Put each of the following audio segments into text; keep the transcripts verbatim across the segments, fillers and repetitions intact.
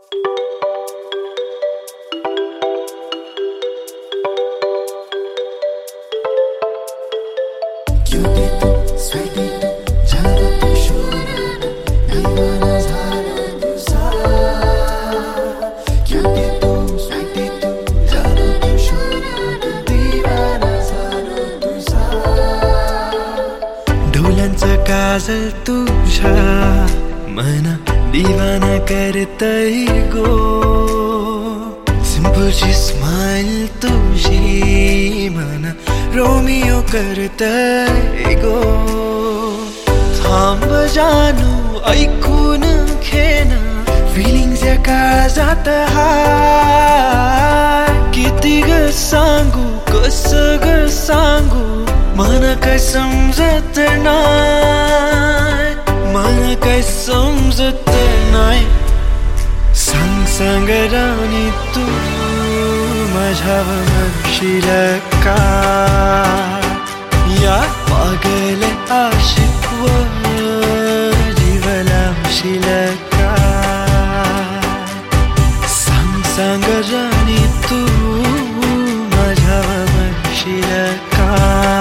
काजल तुझा मना दीवाना करतय गो सिंपलची स्माइल तुझी मना रोमियो करतय गो थांब जानू ऐकून घेना फिलिंग्स या काळजात हाय किती ग सांगू कसं ग सांगू मला काय समजत नाही मला काय समजत नाही सांग सांग राणी तू माझ्यावर म्हणशील का या पागल आशिकवर जीव लावशील का सांग सांग राणी तू माझ्यावर म्हणशील का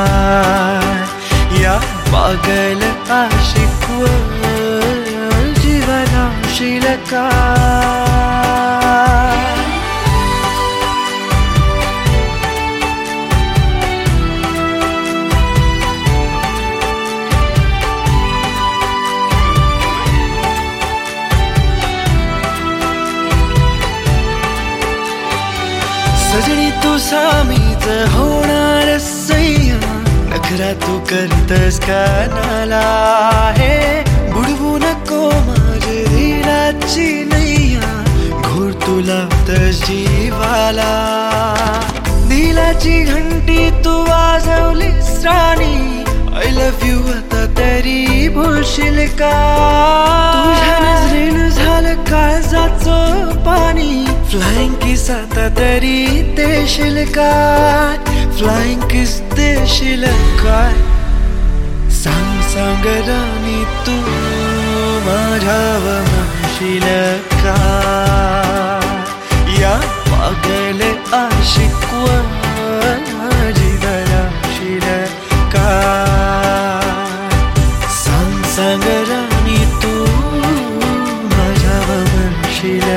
या पागल आशिकवर जीव लावशील का सजनी तू सामीत होणार सैया नखरा तू करतस कानाला हे बुडवू नको माझे दिलाची नैया घोर तू लावतस जीवाला दिलाची घंटी तू वाजवलीस राणी आय लव्ह यू आता तरी बोलशील का तुझ्या नजरेनं झालं काळजाचं पाणी फ्लाइंग किस आता तरी देशील काय फ्लाइंग किस देशील काय सांग सांग राणी तू माझ्यावर म्हणशील का या पागल आशिकवर जीव लावशील का सांग सांग राणी तू माझ्यावर म्हणशील